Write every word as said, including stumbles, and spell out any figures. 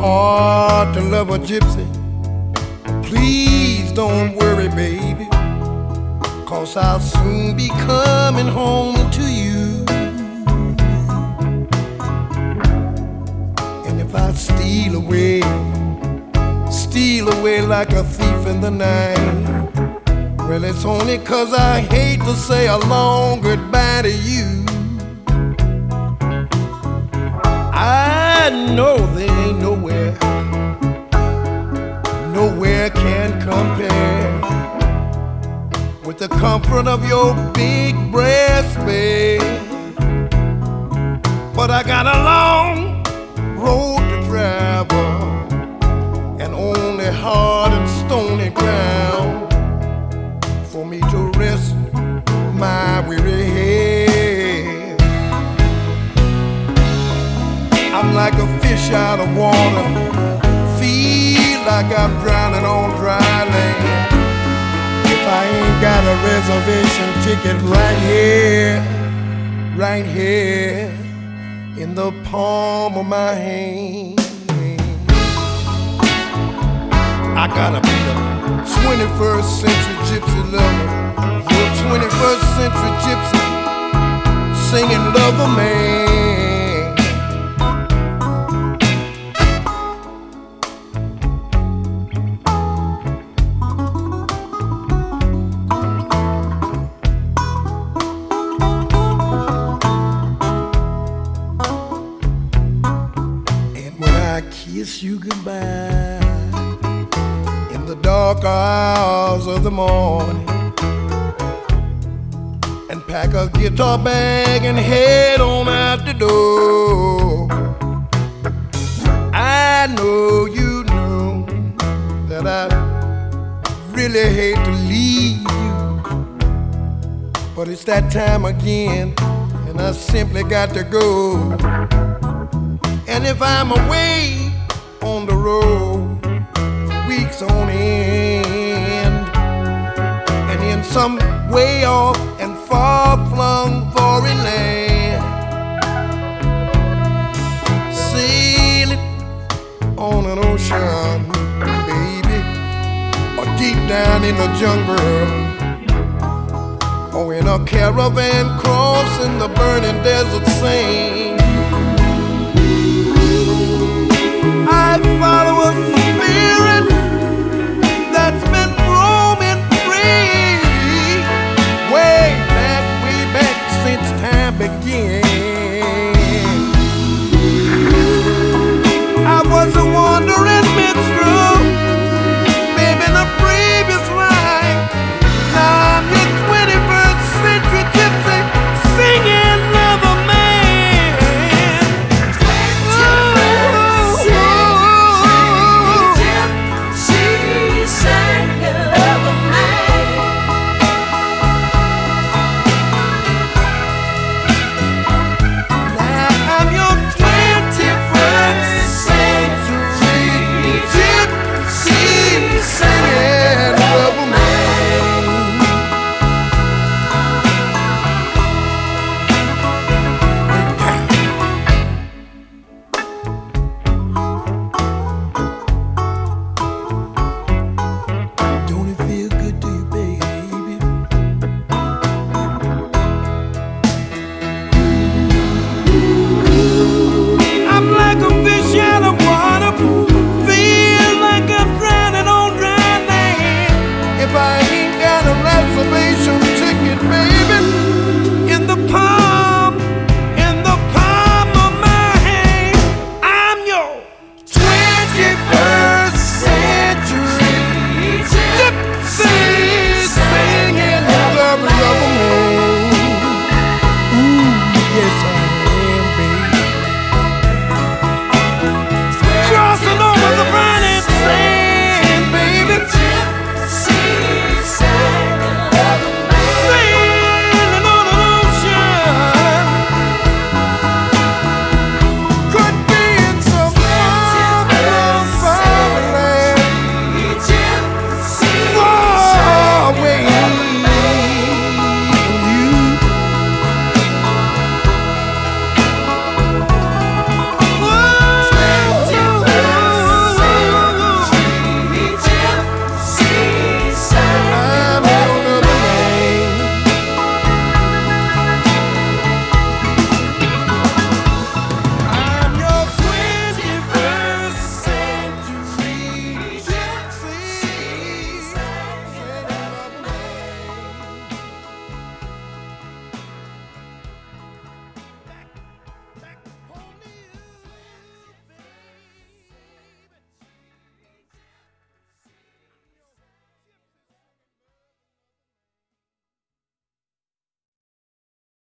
hard to love a gypsy. Please don't worry, baby, 'cause I'll soon be coming home to you. And if I steal away, steal away like a thief in the night, well, it's only 'cause I hate to say a long goodbye to you. I know there ain't nowhere, nowhere can compare with the comfort of your big breast, babe. But I got a long road to travel and only hard and stony ground for me to rest my weary head. I'm like a fish out of water, feel like I'm drowning on dry land. If I ain't got a reservation ticket right here, right here in the palm of my hand. I gotta be a twenty-first century gypsy lover, your twenty-first century gypsy singing lover man. I kiss you goodbye in the dark hours of the morning and pack a guitar bag and head on out the door. I know you know that I really hate to leave you, but it's that time again and I simply got to go. And if I'm away on the road, weeks on end, and in some way off and far-flung foreign land, sailing on an ocean, baby, or deep down in the jungle, or in a caravan crossing the burning desert sand, I follow a spirit that's been roaming free, way back, way back since time began.